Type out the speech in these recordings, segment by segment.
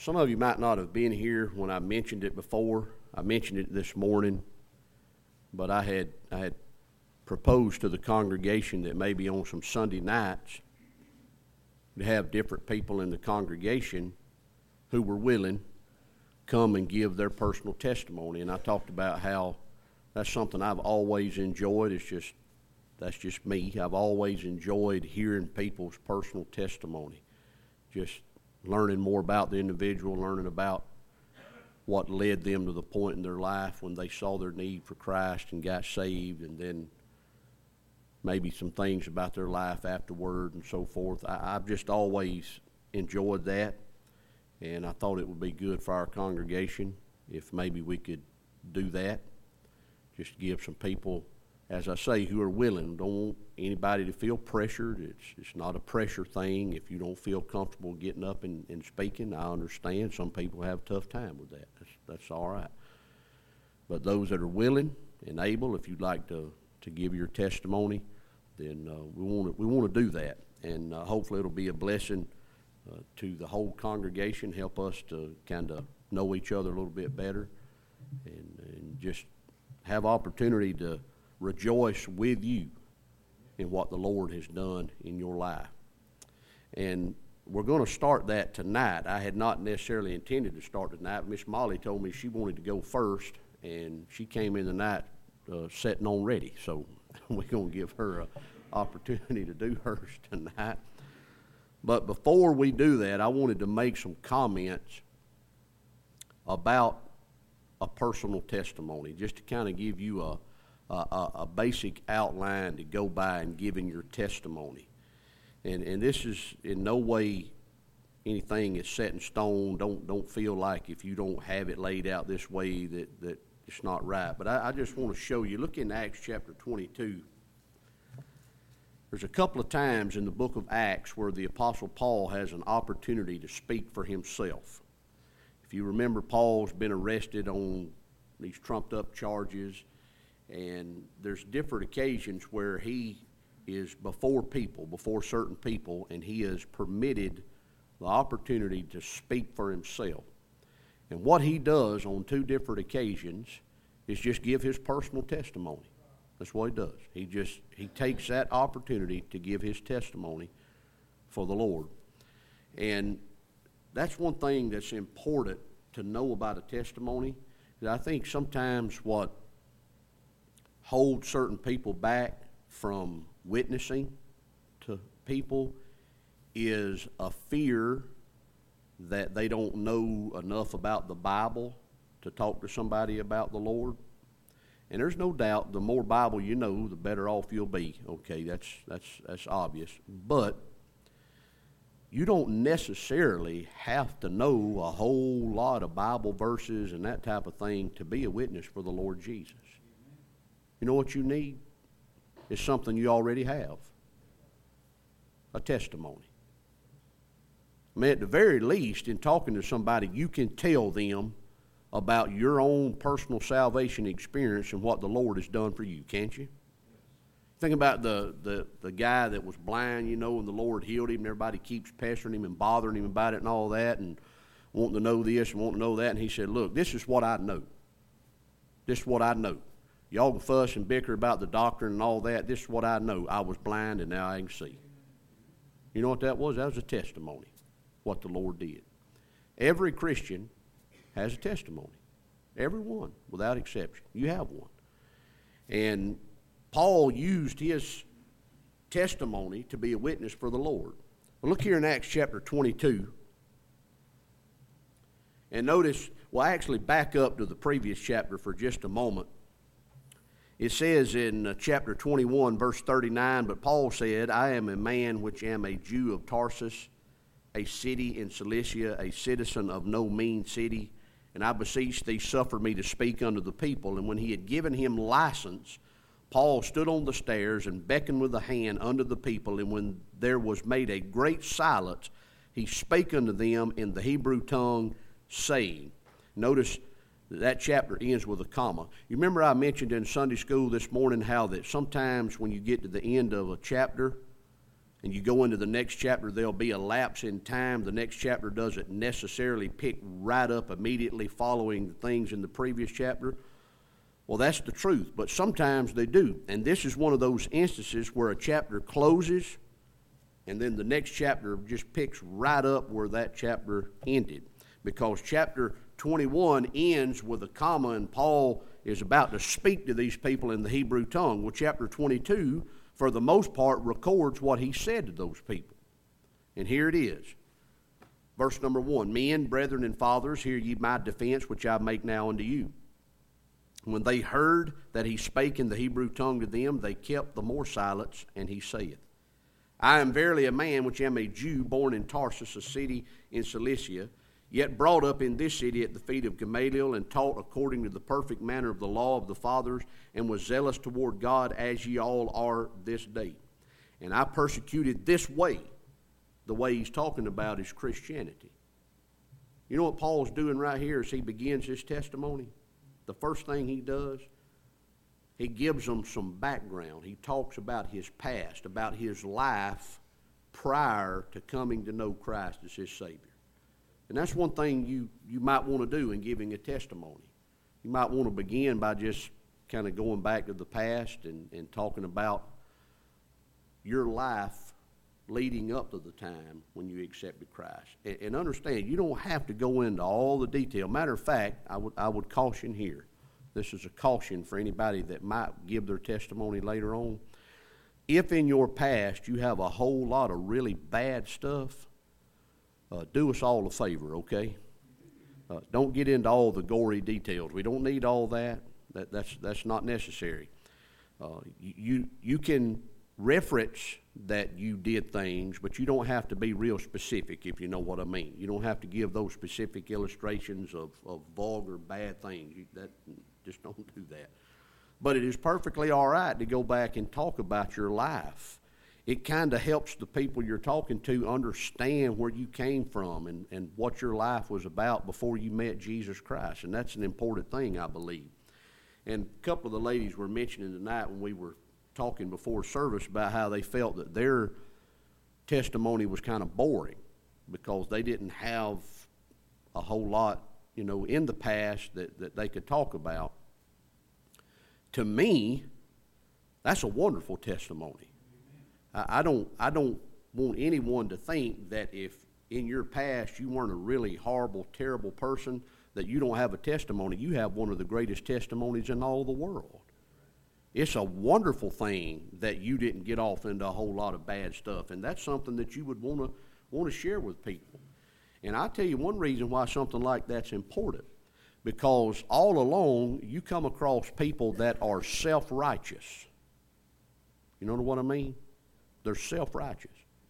Some of you might not have been here when I mentioned it before. I mentioned it this morning, but I had proposed to the congregation that maybe on some Sunday nights to have different people in the congregation who were willing come and give their personal testimony. And I talked about how that's something I've always enjoyed. That's just me. I've always enjoyed hearing people's personal testimony, just learning more about the individual, learning about what led them to the point in their life when they saw their need for Christ and got saved, and then maybe some things about their life afterward and so forth. I've just always enjoyed that, and I thought it would be good for our congregation if maybe we could do that, just give some people, as I say, who are willing. Don't want anybody to feel pressured. It's not a pressure thing. If you don't feel comfortable getting up and speaking, I understand. Some people have a tough time with that. That's all right. But those that are willing and able, if you'd like to give your testimony, then we want to do that. And hopefully it'll be a blessing to the whole congregation, help us to kind of know each other a little bit better, and just have opportunity to rejoice with you in what the Lord has done in your life. And we're going to start that tonight. I had not necessarily intended to start tonight. Miss Molly told me she wanted to go first, and she came in tonight sitting on ready. So we're going to give her an opportunity to do hers tonight. But before we do that, I wanted to make some comments about a personal testimony, just to kind of give you a basic outline to go by in giving your testimony. And this is in no way anything is set in stone. Don't feel like if you don't have it laid out this way that it's not right. But I just want to show you. Look in Acts chapter 22. There's a couple of times in the book of Acts where the Apostle Paul has an opportunity to speak for himself. If you remember, Paul's been arrested on these trumped-up charges, and there's different occasions where he is before people, before certain people, and he is permitted the opportunity to speak for himself. And what he does on two different occasions is just give his personal testimony. That's what he does. He takes that opportunity to give his testimony for the Lord. And that's one thing that's important to know about a testimony. That I think sometimes what holds certain people back from witnessing to people is a fear that they don't know enough about the Bible to talk to somebody about the Lord. And there's no doubt the more Bible you know, the better off you'll be. Okay, that's obvious. But you don't necessarily have to know a whole lot of Bible verses and that type of thing to be a witness for the Lord Jesus. You know what you need? It's something you already have. A testimony. I mean, at the very least, in talking to somebody, you can tell them about your own personal salvation experience and what the Lord has done for you, can't you? Think about the guy that was blind, and the Lord healed him, and everybody keeps pestering him and bothering him about it and all that, and wanting to know this and wanting to know that, and he said, look, this is what I know. This is what I know. Y'all can fuss and bicker about the doctrine and all that. This is what I know. I was blind, and now I can see. You know what that was? That was a testimony, what the Lord did. Every Christian has a testimony. Every one, without exception. You have one. And Paul used his testimony to be a witness for the Lord. Well, look here in Acts chapter 22. And notice, we'll actually back up to the previous chapter for just a moment. It says in chapter 21, verse 39, but Paul said, I am a man which am a Jew of Tarsus, a city in Cilicia, a citizen of no mean city, and I beseech thee, suffer me to speak unto the people. And when he had given him license, Paul stood on the stairs and beckoned with the hand unto the people. And when there was made a great silence, he spake unto them in the Hebrew tongue, saying, notice that chapter ends with a comma. You remember I mentioned in Sunday school this morning how that sometimes when you get to the end of a chapter and you go into the next chapter, there'll be a lapse in time. The next chapter doesn't necessarily pick right up immediately following the things in the previous chapter. Well, that's the truth, but sometimes they do. And this is one of those instances where a chapter closes and then the next chapter just picks right up where that chapter ended. Because chapter 21 ends with a comma, and Paul is about to speak to these people in the Hebrew tongue. Well, chapter 22, for the most part, records what he said to those people. And here it is. Verse number 1, Men, brethren, and fathers, hear ye my defense, which I make now unto you. When they heard that he spake in the Hebrew tongue to them, they kept the more silence, and he saith, I am verily a man which am a Jew, born in Tarsus, a city in Cilicia, yet brought up in this city at the feet of Gamaliel, and taught according to the perfect manner of the law of the fathers, and was zealous toward God, as ye all are this day. And I persecuted this way. The way he's talking about is Christianity. You know what Paul's doing right here as he begins his testimony? The first thing he does, he gives them some background. He talks about his past, about his life prior to coming to know Christ as his Savior. And that's one thing you might want to do in giving a testimony. You might want to begin by just kind of going back to the past and talking about your life leading up to the time when you accepted Christ. And understand, you don't have to go into all the detail. Matter of fact, I would caution here. This is a caution for anybody that might give their testimony later on. If in your past you have a whole lot of really bad stuff, do us all a favor, okay? Don't get into all the gory details. We don't need all that. That's not necessary. You can reference that you did things, but you don't have to be real specific, if you know what I mean. You don't have to give those specific illustrations of vulgar, bad things. Just don't do that. But it is perfectly all right to go back and talk about your life. It kind of helps the people you're talking to understand where you came from and what your life was about before you met Jesus Christ. And that's an important thing, I believe. And a couple of the ladies were mentioning tonight when we were talking before service about how they felt that their testimony was kind of boring because they didn't have a whole lot, in the past that they could talk about. To me, that's a wonderful testimony. I don't want anyone to think that if in your past you weren't a really horrible, terrible person, that you don't have a testimony. You have one of the greatest testimonies in all the world. It's a wonderful thing that you didn't get off into a whole lot of bad stuff, and that's something that you would want to share with people. And I'll tell you one reason why something like that's important, because all along you come across people that are self-righteous. You know what I mean? They're self-righteous.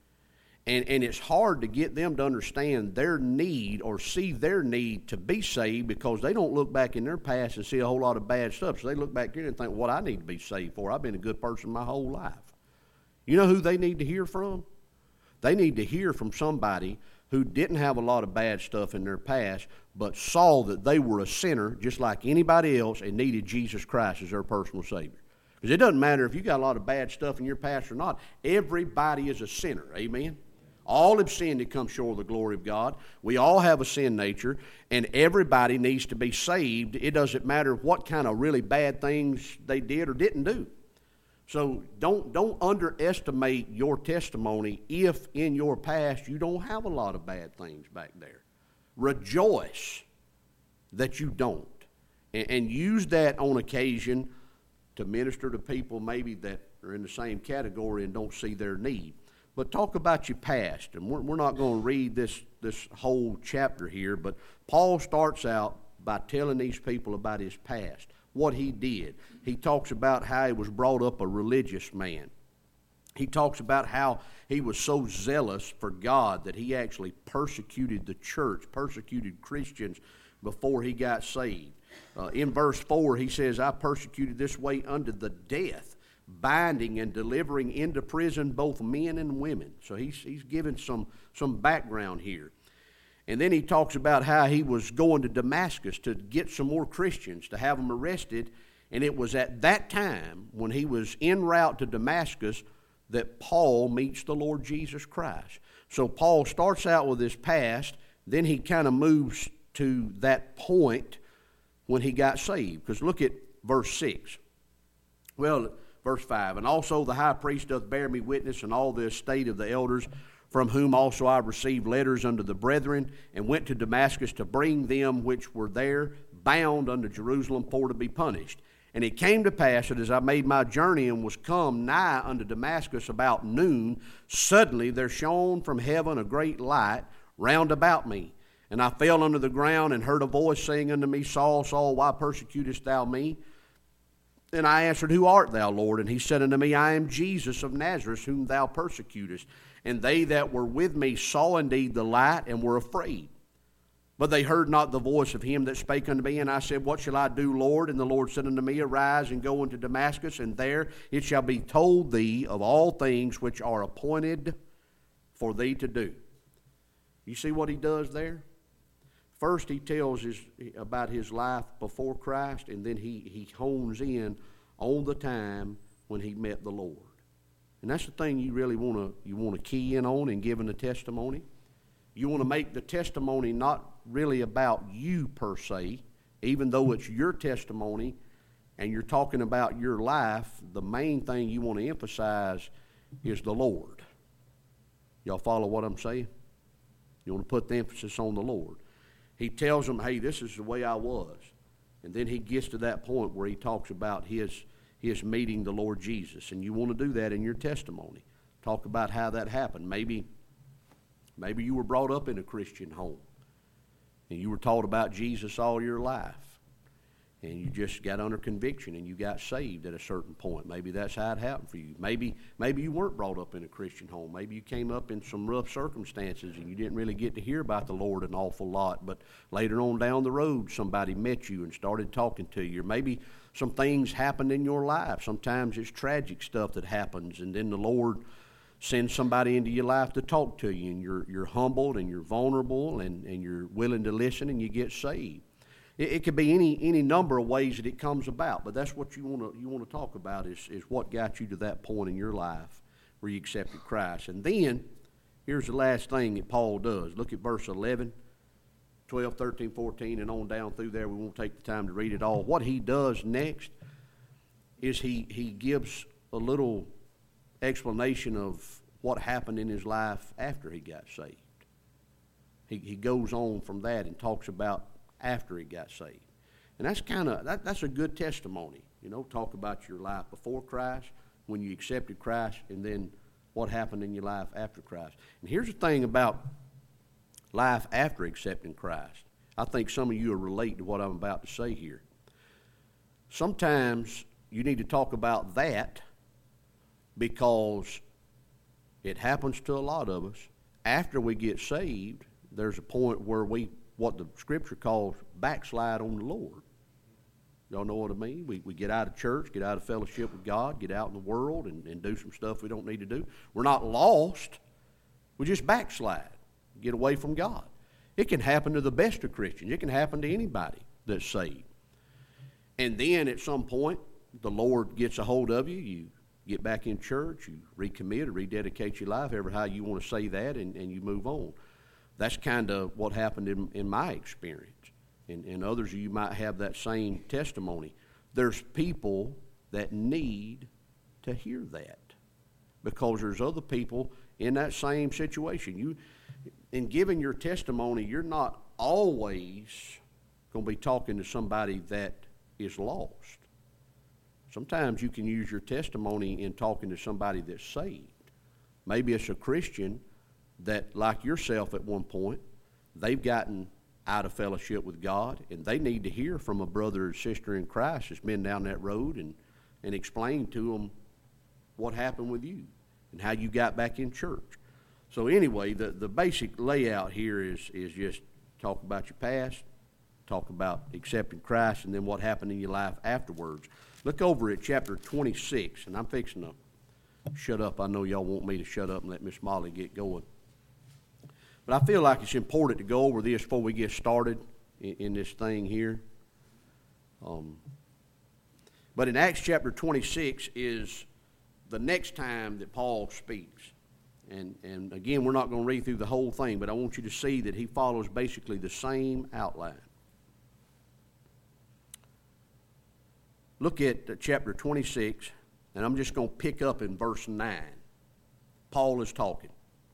And it's hard to get them to understand their need or see their need to be saved because they don't look back in their past and see a whole lot of bad stuff. So they look back here and think, what I need to be saved for? I've been a good person my whole life. You know who they need to hear from? They need to hear from somebody who didn't have a lot of bad stuff in their past, but saw that they were a sinner just like anybody else and needed Jesus Christ as their personal Savior. Because it doesn't matter if you got a lot of bad stuff in your past or not. Everybody is a sinner. Amen? All have sinned and come short of the glory of God. We all have a sin nature, and everybody needs to be saved. It doesn't matter what kind of really bad things they did or didn't do. So don't underestimate your testimony if in your past you don't have a lot of bad things back there. Rejoice that you don't, and use that on occasion to minister to people maybe that are in the same category and don't see their need. But talk about your past, and we're not going to read this whole chapter here, but Paul starts out by telling these people about his past, what he did. He talks about how he was brought up a religious man. He talks about how he was so zealous for God that he actually persecuted the church, persecuted Christians before he got saved. In verse 4, he says, I persecuted this way unto the death, binding and delivering into prison both men and women. So he's giving some background here. And then he talks about how he was going to Damascus to get some more Christians, to have them arrested. And it was at that time, when he was en route to Damascus, that Paul meets the Lord Jesus Christ. So Paul starts out with his past, then he kind of moves to that point when he got saved. Because look at verse 6. Well, verse 5, and also the high priest doth bear me witness in all the estate of the elders, from whom also I received letters unto the brethren, and went to Damascus to bring them which were there bound unto Jerusalem for to be punished. And it came to pass that as I made my journey and was come nigh unto Damascus about noon, suddenly there shone from heaven a great light round about me. And I fell unto the ground and heard a voice saying unto me, Saul, Saul, why persecutest thou me? And I answered, Who art thou, Lord? And he said unto me, I am Jesus of Nazareth, whom thou persecutest. And they that were with me saw indeed the light and were afraid. But they heard not the voice of him that spake unto me. And I said, What shall I do, Lord? And the Lord said unto me, Arise and go into Damascus, and there it shall be told thee of all things which are appointed for thee to do. You see what he does there? First, he tells about his life before Christ, and then he hones in on the time when he met the Lord. And that's the thing you really want to key in on in giving a testimony. You want to make the testimony not really about you per se, even though it's your testimony and you're talking about your life. The main thing you want to emphasize is the Lord. Y'all follow what I'm saying? You want to put the emphasis on the Lord. He tells them, hey, this is the way I was. And then he gets to that point where he talks about his meeting the Lord Jesus. And you want to do that in your testimony. Talk about how that happened. Maybe you were brought up in a Christian home and you were taught about Jesus all your life. And you just got under conviction and you got saved at a certain point. Maybe that's how it happened for you. Maybe you weren't brought up in a Christian home. Maybe you came up in some rough circumstances and you didn't really get to hear about the Lord an awful lot. But later on down the road, somebody met you and started talking to you. Or maybe some things happened in your life. Sometimes it's tragic stuff that happens, and then the Lord sends somebody into your life to talk to you, and you're humbled and you're vulnerable and you're willing to listen, and you get saved. It could be any number of ways that it comes about, but that's what you want to talk about is what got you to that point in your life where you accepted Christ. And then here's the last thing that Paul does. Look at verse 11, 12, 13, 14, and on down through there. We won't take the time to read it all. What he does next is he gives a little explanation of what happened in his life after he got saved. He goes on from that and talks about after he got saved. And that's a good testimony. Talk about your life before Christ, when you accepted Christ, and then what happened in your life after Christ. And here's the thing about life after accepting Christ. I think some of you will relate to what I'm about to say here. Sometimes you need to talk about that because it happens to a lot of us. After we get saved, there's a point where what the Scripture calls backslide on the Lord. Y'all know what I mean? We get out of church, get out of fellowship with God, get out in the world and do some stuff we don't need to do. We're not lost. We just backslide, get away from God. It can happen to the best of Christians. It can happen to anybody that's saved. And then at some point, the Lord gets a hold of you. You get back in church, you recommit or rededicate your life, however how you want to say that, and you move on. That's kind of what happened in my experience. And others of you might have that same testimony. There's people that need to hear that because there's other people in that same situation. In giving your testimony, you're not always going to be talking to somebody that is lost. Sometimes you can use your testimony in talking to somebody that's saved. Maybe it's a Christian that, like yourself at one point, they've gotten out of fellowship with God, and they need to hear from a brother or sister in Christ that's been down that road and explain to them what happened with you and how you got back in church. So anyway, the basic layout here is just talk about your past, talk about accepting Christ, and then what happened in your life afterwards. Look over at chapter 26, and I'm fixing to shut up. I know y'all want me to shut up and let Miss Molly get going. But I feel like it's important to go over this before we get started in this thing here. But in Acts chapter 26 is the next time that Paul speaks. And again, we're not going to read through the whole thing, but I want you to see that he follows basically the same outline. Look at chapter 26, and I'm just going to pick up in verse 9. Paul is talking.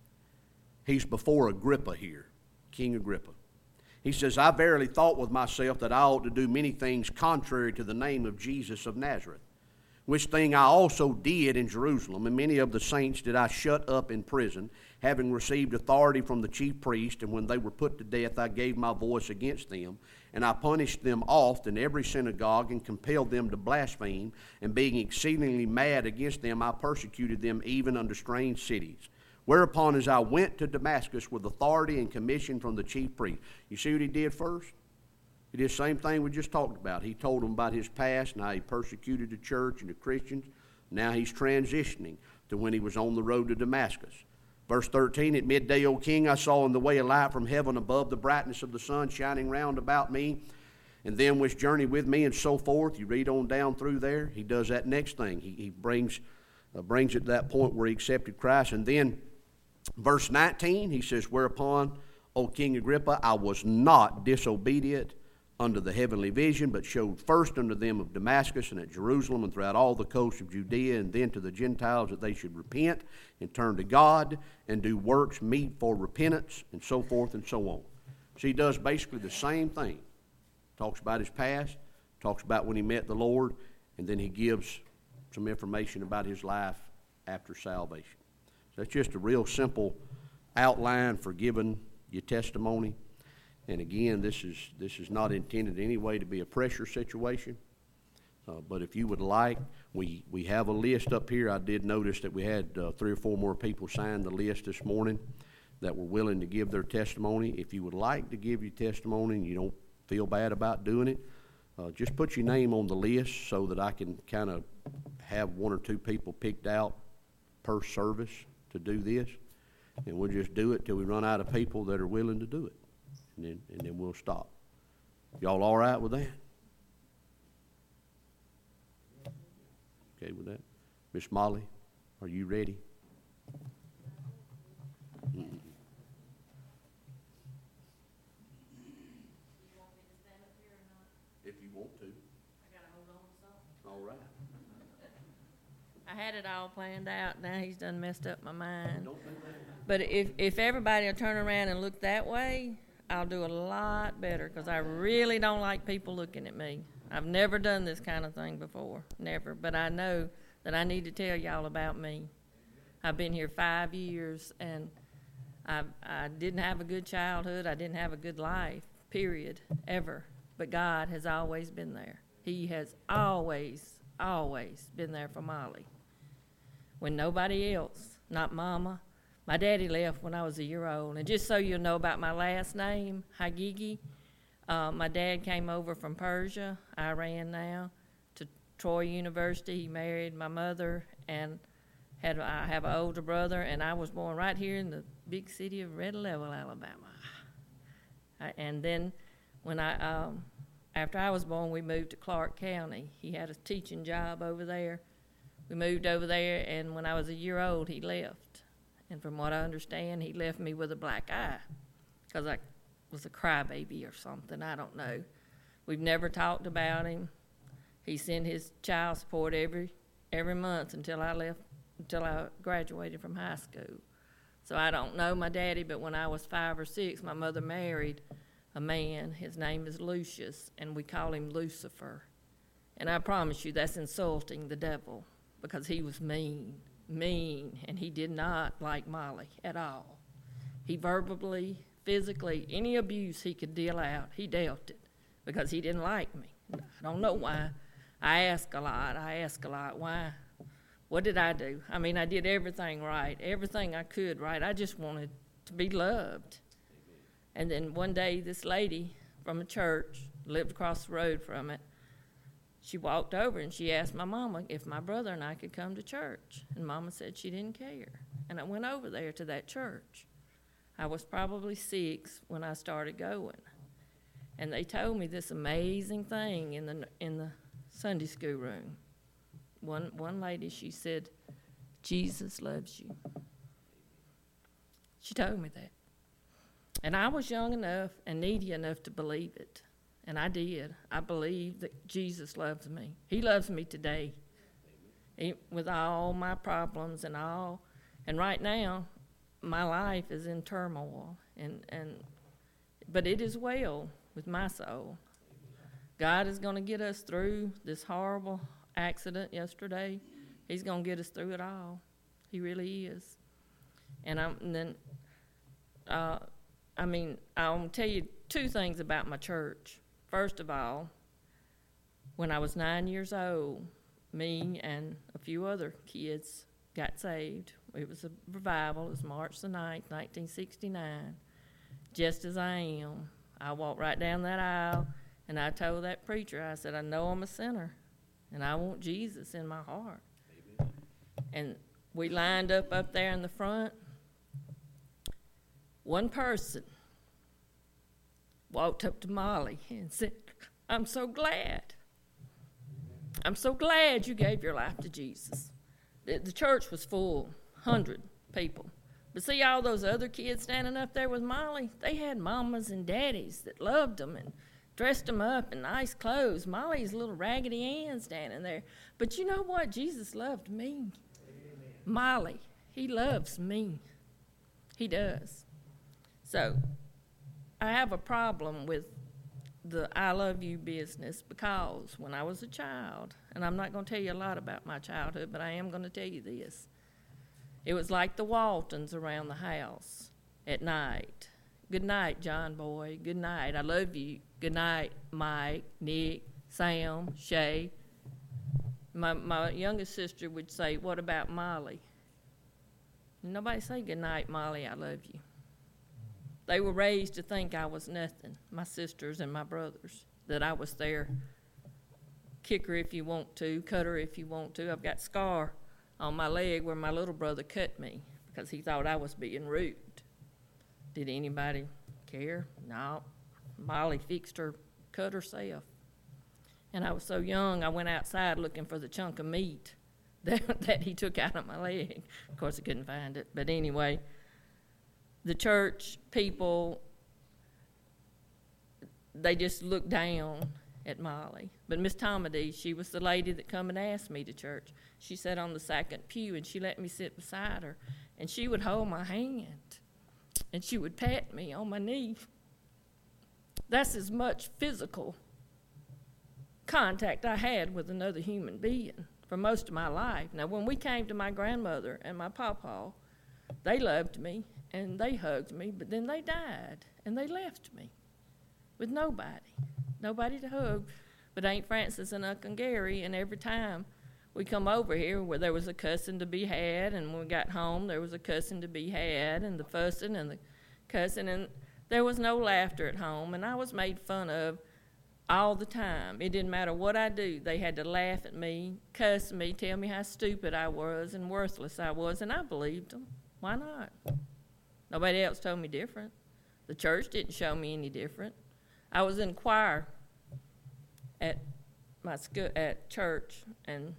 He's before Agrippa here, King Agrippa. He says, I verily thought with myself that I ought to do many things contrary to the name of Jesus of Nazareth, which thing I also did in Jerusalem, and many of the saints did I shut up in prison, having received authority from the chief priest, and when they were put to death I gave my voice against them, and I punished them oft in every synagogue, and compelled them to blaspheme, and being exceedingly mad against them I persecuted them even unto strange cities. Whereupon as I went to Damascus with authority and commission from the chief priest. You see what he did first? He did the same thing we just talked about. He told them about his past and how he persecuted the church and the Christians. Now he's transitioning to when he was on the road to Damascus. Verse 13, at midday, O king, I saw in the way a light from heaven above, the brightness of the sun shining round about me, and them which journeyed with me, and so forth. You read on down through there. He does that next thing. He brings it to that point where he accepted Christ. And then verse 19, he says, whereupon, O King Agrippa, I was not disobedient unto the heavenly vision, but showed first unto them of Damascus and at Jerusalem and throughout all the coast of Judea, and then to the Gentiles that they should repent and turn to God and do works meet for repentance, and so forth and so on. So he does basically the same thing. Talks about his past, talks about when he met the Lord, and then he gives some information about his life after salvation. So that's just a real simple outline for giving your testimony. And again, this is not intended in any way to be a pressure situation. But if you would like, we have a list up here. I did notice that we had 3 or 4 more people sign the list this morning that were willing to give their testimony. If you would like to give your testimony and you don't feel bad about doing it, just put your name on the list so that I can kind of have 1 or 2 people picked out per service to do this. And we'll just do it till we run out of people that are willing to do it. And then we'll stop. Y'all all right with that? Okay with that? Miss Molly, are you ready? Mm-mm. You want me to stand up here or not? If you want to. I gotta hold on to something. All right. I had it all planned out. Now he's done messed up my mind. Don't do that. But if everybody will turn around and look that way, I'll do a lot better, because I really don't like people looking at me. I've never done this kind of thing before, never. But I know that I need to tell y'all about me. I've been here 5 years, and I didn't have a good childhood. I didn't have a good life, period, ever. But God has always been there. He has always been there for Molly. When nobody else, not Mama. My daddy left when I was a year old. And just so you know about my last name, Hagigi, my dad came over from Persia, Iran now, to Troy University. He married my mother, and I have an older brother, and I was born right here in the big city of Red Level, Alabama. And then when after I was born, we moved to Clark County. He had a teaching job over there. We moved over there, and when I was a year old, he left. And from what I understand, he left me with a black eye because I was a crybaby or something. I don't know. We've never talked about him. He sent his child support every month until I graduated from high school. So I don't know my daddy, but when I was 5 or 6, my mother married a man. His name is Lucius, and we call him Lucifer. And I promise you that's insulting the devil, because he was mean, and he did not like Molly at all. He verbally, physically, any abuse he could deal out, he dealt it, because he didn't like me. I don't know why. I ask a lot, why? What did I do? I mean, I did everything right, everything I could right. I just wanted to be loved. And then one day, this lady from a church, lived across the road from it, she walked over and she asked my mama if my brother and I could come to church. And Mama said she didn't care. And I went over there to that church. I was probably 6 when I started going. And they told me this amazing thing in the Sunday school room. One lady, she said, Jesus loves you. She told me that. And I was young enough and needy enough to believe it. And I did. I believed that Jesus loves me. He loves me today. With all my problems and all. And right now, my life is in turmoil. But it is well with my soul. God is going to get us through this horrible accident yesterday. He's going to get us through it all. He really is. I'll tell you two things about my church. First of all, when I was 9 years old, me and a few other kids got saved. It was a revival. It was March the 9th, 1969. Just as I am. I walked right down that aisle, and I told that preacher, I said, I know I'm a sinner, and I want Jesus in my heart. Amen. And we lined up there in the front. One person walked up to Molly and said, I'm so glad. I'm so glad you gave your life to Jesus. The church was full, 100 people. But see all those other kids standing up there with Molly? They had mamas and daddies that loved them and dressed them up in nice clothes. Molly's little Raggedy Ann standing there. But you know what? Jesus loved me. Amen. Molly, he loves me. He does. So I have a problem with the I love you business because when I was a child, and I'm not going to tell you a lot about my childhood, but I am going to tell you this. It was like the Waltons around the house at night. Good night, John boy. Good night. I love you. Good night, Mike, Nick, Sam, Shay. My youngest sister would say, what about Molly? Nobody say good night, Molly, I love you. They were raised to think I was nothing, my sisters and my brothers, that I was their kicker if you want to, cutter if you want to. I've got scar on my leg where my little brother cut me because he thought I was being rude. Did anybody care? No. Molly fixed her cut herself. And I was so young, I went outside looking for the chunk of meat that he took out of my leg. Of course, I couldn't find it. But anyway, the church people, they just looked down at Molly. But Miss Tomady, she was the lady that come and asked me to church. She sat on the second pew, and she let me sit beside her. And she would hold my hand, and she would pat me on my knee. That's as much physical contact I had with another human being for most of my life. Now, when we came to my grandmother and my pawpaw, they loved me, and they hugged me, but then they died, and they left me with nobody to hug but Aunt Frances and Uncle Gary. And every time we come over here where there was a cussing to be had, and when we got home there was a cussing to be had, and the fussing and the cussing, and there was no laughter at home, and I was made fun of all the time. It didn't matter what I do. They had to laugh at me, cuss me, tell me how stupid I was and worthless I was, and I believed them. Why not? Nobody else told me different. The church didn't show me any different. I was in choir at my school, at church, and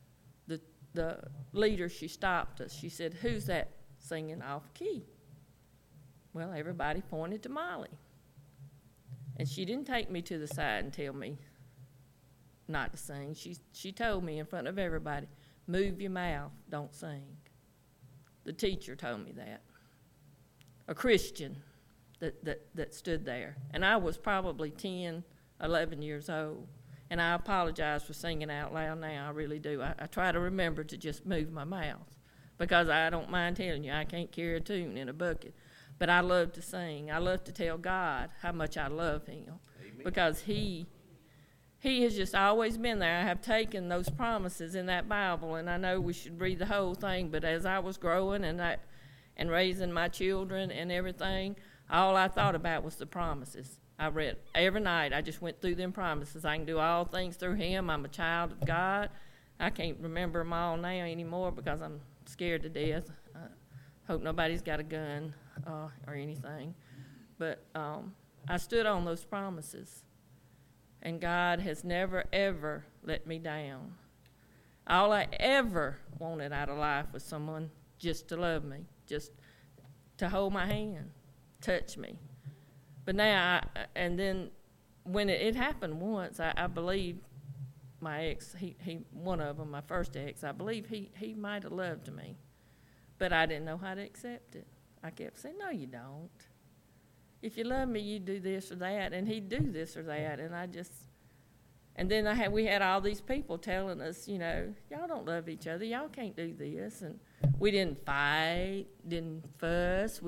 the leader, she stopped us. She said, "Who's that singing off key?" Well, everybody pointed to Molly. And she didn't take me to the side and tell me not to sing. She told me in front of everybody, "Move your mouth, don't sing." The teacher told me that. A Christian that stood there. And I was probably 10, 11 years old. And I apologize for singing out loud now, I really do. I try to remember to just move my mouth because I don't mind telling you, I can't carry a tune in a bucket. But I love to sing. I love to tell God how much I love him. Amen. Because he has just always been there. I have taken those promises in that Bible, and I know we should read the whole thing, but as I was growing and raising my children and everything, all I thought about was the promises. I read every night. I just went through them promises. I can do all things through him. I'm a child of God. I can't remember them all now anymore because I'm scared to death. I hope nobody's got a gun or anything. But I stood on those promises, and God has never, ever let me down. All I ever wanted out of life was someone just to love me, just to hold my hand, touch me. But now, and then when it happened once, I believe my ex, he one of them, my first ex, I believe he might have loved me. But I didn't know how to accept it. I kept saying, no, you don't. If you love me, you do this or that, and he'd do this or that, and then we had all these people telling us, y'all don't love each other, y'all can't do this, and we didn't fight, didn't fuss,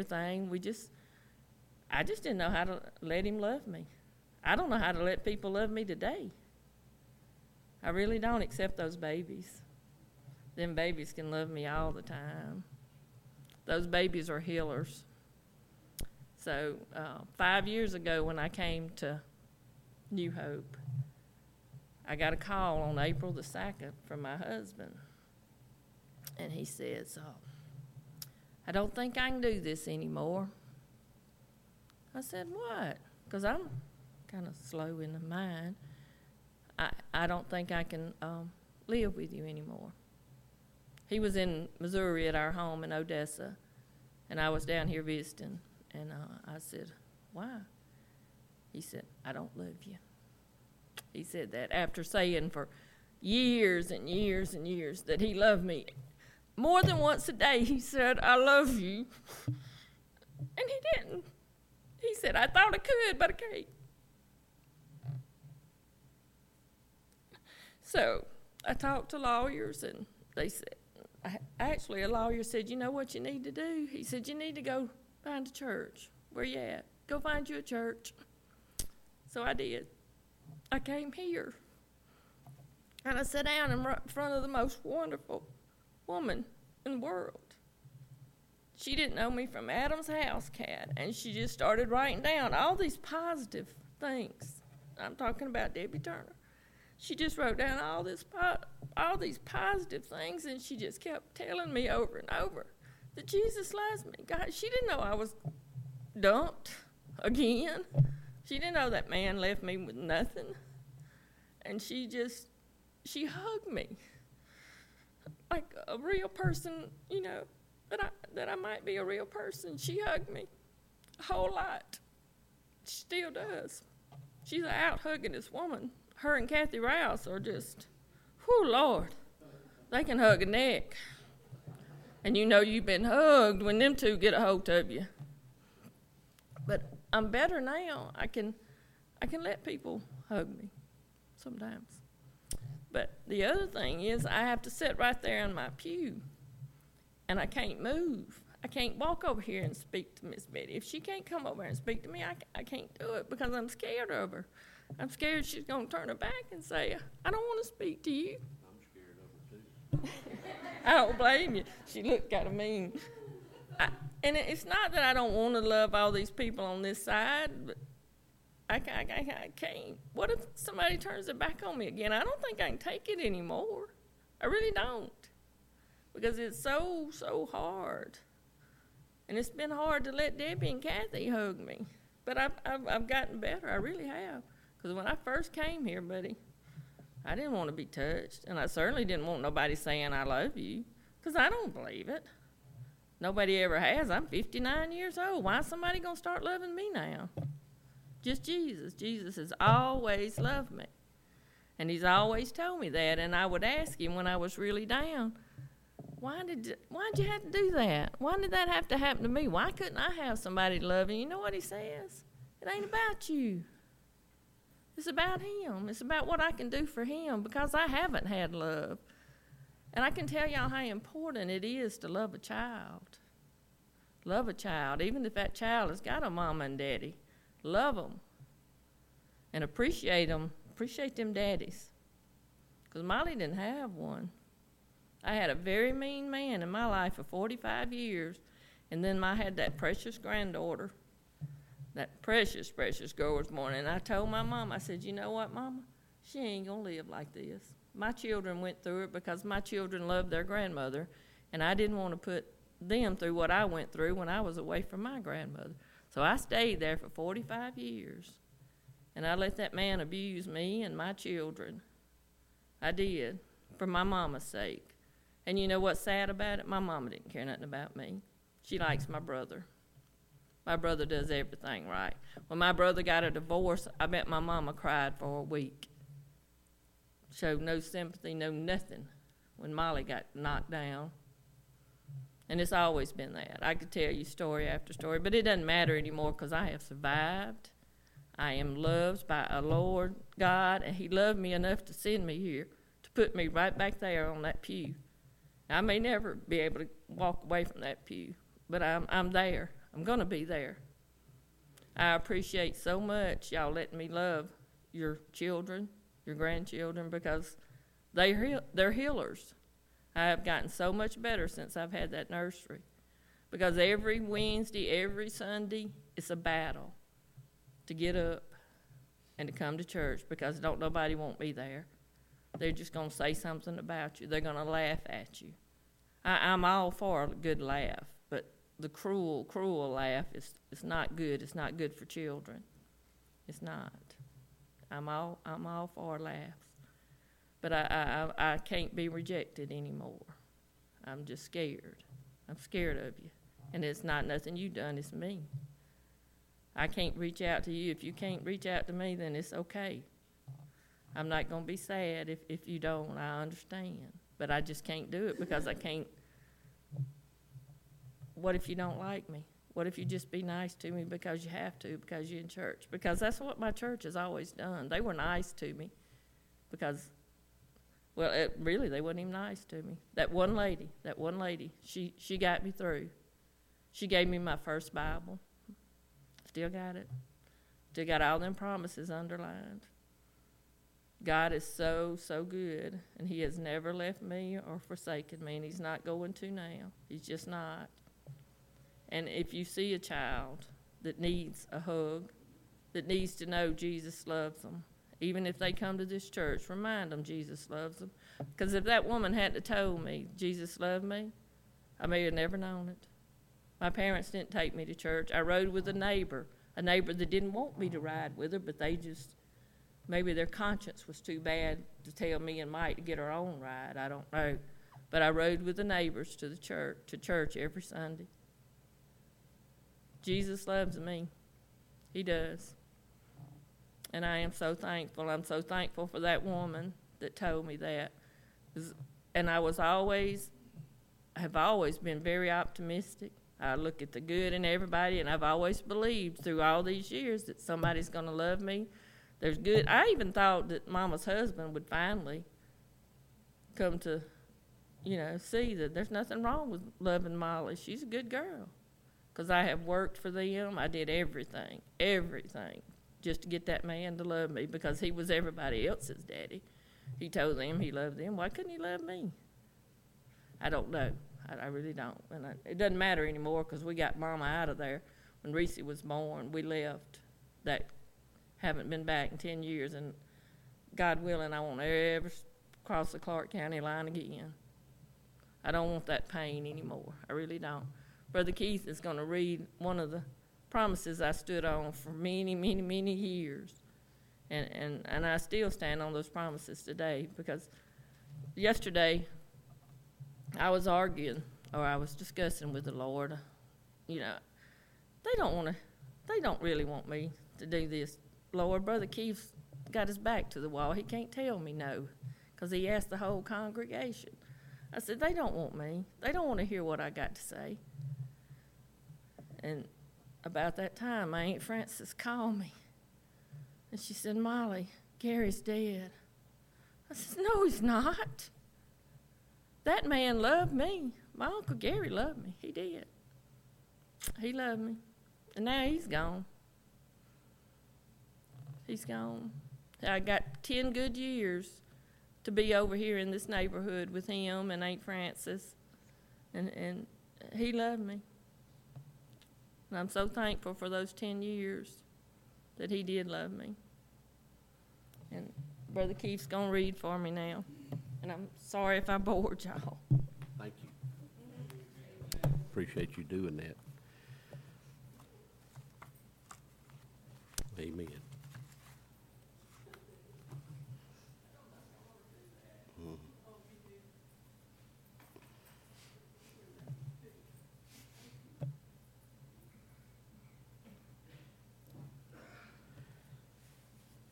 I just didn't know how to let him love me. I don't know how to let people love me today. I really don't, except those babies. Them babies can love me all the time. Those babies are healers. So 5 years ago when I came to New Hope, I got a call on April the 2nd from my husband. And he says, I don't think I can do this anymore. I said, what? Because I'm kind of slow in the mind. I don't think I can live with you anymore. He was in Missouri at our home in Odessa, and I was down here visiting. And I said, why? He said, I don't love you. He said that after saying for years and years and years that he loved me. More than once a day, he said, I love you. And he didn't. He said, I thought I could, but I can't. So I talked to lawyers, and they said, actually a lawyer said, you know what you need to do? He said, you need to go find a church. Where you at? Go find you a church. So I did. I came here, and I sat down in front of the most wonderful woman in the world. She didn't know me from Adam's house cat, and she just started writing down all these positive things. I'm talking about Debbie Turner. She just wrote down all these positive things, and she just kept telling me over and over that Jesus loves me. God, she didn't know I was dumped again. She didn't know that man left me with nothing. And she hugged me like a real person, that I might be a real person. She hugged me a whole lot. She still does. She's an out-huggingest woman. Her and Kathy Rouse are just, whew, Lord, they can hug a neck. And you've been hugged when them two get a hold of you. But I'm better now. I can let people hug me sometimes. But the other thing is I have to sit right there in my pew, and I can't move. I can't walk over here and speak to Miss Betty. If she can't come over and speak to me, I can't do it because I'm scared of her. I'm scared she's going to turn her back and say, I don't want to speak to you. I'm scared of her, too. I don't blame you. She looked kind of mean. And it's not that I don't want to love all these people on this side, but I can't. What if somebody turns their back on me again? I don't think I can take it anymore. I really don't. Because it's so, so hard. And it's been hard to let Debbie and Kathy hug me. But I've gotten better. I really have. Because when I first came here, buddy, I didn't want to be touched. And I certainly didn't want nobody saying I love you. Because I don't believe it. Nobody ever has. I'm 59 years old. Why is somebody going to start loving me now? Just Jesus. Jesus has always loved me. And he's always told me that. And I would ask him when I was really down, why'd you have to do that? Why did that have to happen to me? Why couldn't I have somebody to love me? You know what he says? It ain't about you. It's about him. It's about what I can do for him because I haven't had love. And I can tell y'all how important it is to love a child. Love a child, even if that child has got a mama and daddy. Love them. And appreciate them. Appreciate them daddies. Because Molly didn't have one. I had a very mean man in my life for 45 years. And then I had that precious granddaughter. That precious, precious girl was born. And I told my mom, I said, you know what, Mama? She ain't going to live like this. My children went through it because my children loved their grandmother. And I didn't want to put them through what I went through when I was away from my grandmother. So I stayed there for 45 years. And I let that man abuse me and my children. I did. for my mama's sake. And you know what's sad about it? My mama didn't care nothing about me. She likes my brother. My brother does everything right. When my brother got a divorce, I bet my mama cried for a week. Showed no sympathy, no nothing when Molly got knocked down. And it's always been that. I could tell you story after story, but it doesn't matter anymore because I have survived. I am loved by a Lord God, and he loved me enough to send me here, to put me right back there on that pew. I may never be able to walk away from that pew, but I'm there. I'm going to be there. I appreciate so much y'all letting me love your children, your grandchildren, because they're healers. I have gotten so much better since I've had that nursery, because every Wednesday, every Sunday, it's a battle to get up and to come to church, because don't nobody want me there. They're just going to say something about you. They're going to laugh at you. I'm all for a good laugh, but the cruel laugh is not good. It's not good for children. It's not. I'm all for laughs, but I can't be rejected anymore. I'm just scared. I'm scared of you, and it's not nothing you done. It's me. I can't reach out to you. If you can't reach out to me, then it's okay. I'm not going to be sad if you don't. I understand. But I just can't do it because I can't. What if you don't like me? What if you just be nice to me because you have to, because you're in church? Because that's what my church has always done. They were nice to me because, well, really, they weren't even nice to me. That one lady, she got me through. She gave me my first Bible. Still got it. Still got all them promises underlined. God is so, so good, and he has never left me or forsaken me, and he's not going to now. He's just not. And if you see a child that needs a hug, that needs to know Jesus loves them, even if they come to this church, remind them Jesus loves them. Because if that woman hadn't told me Jesus loved me, I may have never known it. My parents didn't take me to church. I rode with a neighbor that didn't want me to ride with her, but they just, maybe their conscience was too bad to tell me and Mike to get our own ride. I don't know. But I rode with the neighbors to church every Sunday. Jesus loves me. He does. And I am so thankful. I'm so thankful for that woman that told me that. And I have always been very optimistic. I look at the good in everybody, and I've always believed through all these years that somebody's going to love me. There's good. I even thought that Mama's husband would finally come to, see that there's nothing wrong with loving Molly. She's a good girl. Because I have worked for them. I did everything, just to get that man to love me, because he was everybody else's daddy. He told them he loved them. Why couldn't he love me? I don't know. I really don't. And it doesn't matter anymore because we got Mama out of there. When Reese was born, we left. Haven't been back in 10 years, and God willing, I won't ever cross the Clark County line again. I don't want that pain anymore. I really don't. Brother Keith is going to read one of the promises I stood on for many, many, many years. And I still stand on those promises today, because yesterday I was arguing, or I was discussing with the Lord. They don't really want me to do this. Lord, Brother Keith's got his back to the wall. He can't tell me no, because he asked the whole congregation. I said, they don't want me. They don't want to hear what I got to say. And about that time, my Aunt Frances called me. And she said, Molly, Gary's dead. I said, no, he's not. That man loved me. My Uncle Gary loved me. He did. He loved me. And now he's gone. He's gone. I got 10 good years to be over here in this neighborhood with him and Aunt Frances. And he loved me. And I'm so thankful for those 10 years that he did love me. And Brother Keith's going to read for me now. And I'm sorry if I bored y'all. Thank you. Appreciate you doing that. Amen.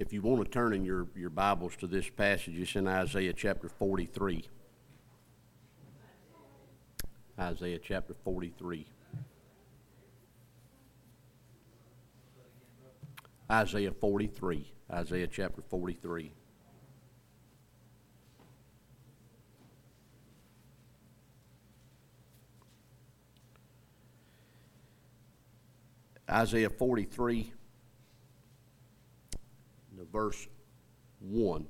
If you want to turn in your Bibles to this passage, it's in Isaiah chapter 43. Isaiah chapter 43. Isaiah 43. Isaiah chapter 43. Isaiah 43, verse 1.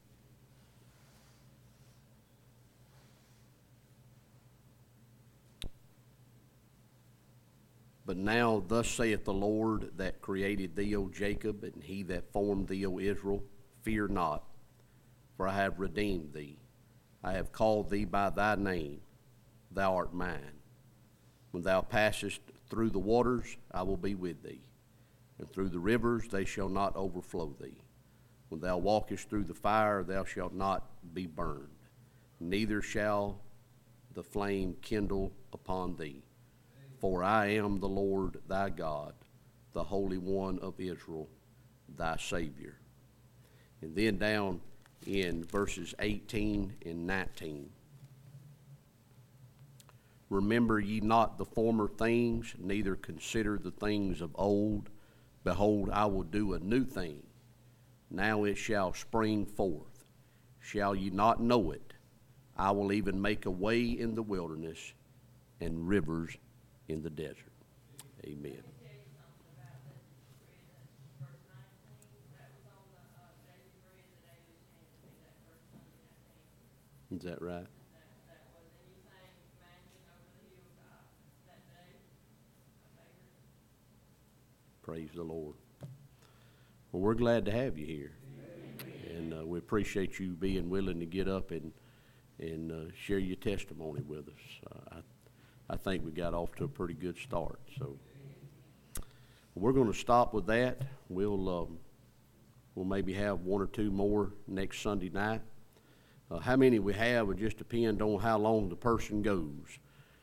But now thus saith the Lord that created thee, O Jacob, and he that formed thee, O Israel, fear not, for I have redeemed thee. I have called thee by thy name, thou art mine. When thou passest through the waters, I will be with thee, and through the rivers they shall not overflow thee. When thou walkest through the fire, thou shalt not be burned, neither shall the flame kindle upon thee. For I am the Lord thy God, the Holy One of Israel, thy Savior. And then down in verses 18 and 19. Remember ye not the former things, neither consider the things of old. Behold, I will do a new thing. Now it shall spring forth. Shall ye not know it? I will even make a way in the wilderness and rivers in the desert. Amen. Is that right? Praise the Lord. Well, we're glad to have you here. And we appreciate you being willing to get up and share your testimony with us. I think we got off to a pretty good start. So we're going to stop with that. We'll maybe have one or two more next Sunday night. How many we have would just depend on how long the person goes.